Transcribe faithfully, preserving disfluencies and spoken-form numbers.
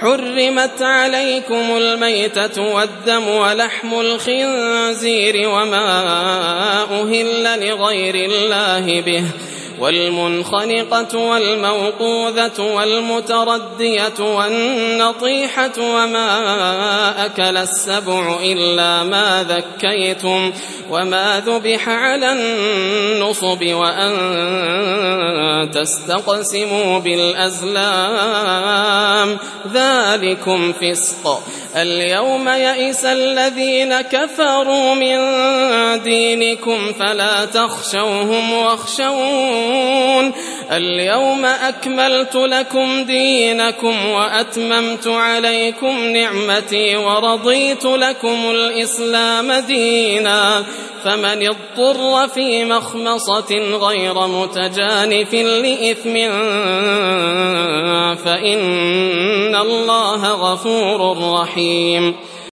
حرمت عليكم الميتة والدم ولحم الخنزير وما أهل لغير الله به والمنخنقة والموقوذة والمتردية والنطيحة وما أكل السبع إلا ما ذكيتم وما ذبح على النصب وأن تستقسموا بالأزلام ذلكم فسق. اليوم يئس الذين كفروا من دينكم فلا تخشوهم واخشون اليوم أكملت لكم دينكم وأتممت عليكم نعمتي ورضيت لكم الإسلام دينا فمن اضطر في مخمصة غير متجانف لإثم فإن الله غفور رحيم.